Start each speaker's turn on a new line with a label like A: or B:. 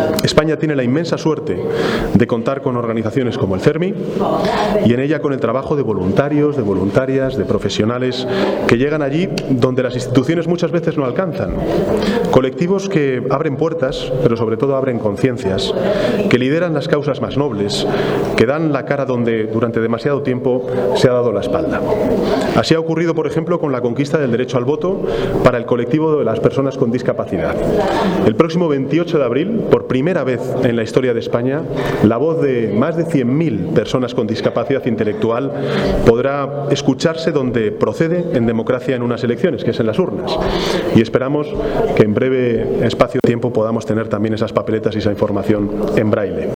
A: España tiene la inmensa suerte de contar con organizaciones como el CERMI y en ella con el trabajo de voluntarios, de voluntarias, de profesionales que llegan allí donde las instituciones muchas veces no alcanzan. Colectivos que abren puertas, pero sobre todo abren conciencias, que lideran las causas más nobles, que dan la cara donde durante demasiado tiempo se ha dado la espalda. Así ha ocurrido, por ejemplo, con la conquista del derecho al voto para el colectivo de las personas con discapacidad. El próximo 28 de abril, por primera vez en la historia de España, la voz de más de 100.000 personas con discapacidad intelectual podrá escucharse donde procede en democracia en unas elecciones, que es en las urnas. Y esperamos que en breve espacio de tiempo podamos tener también esas papeletas y esa información en braille.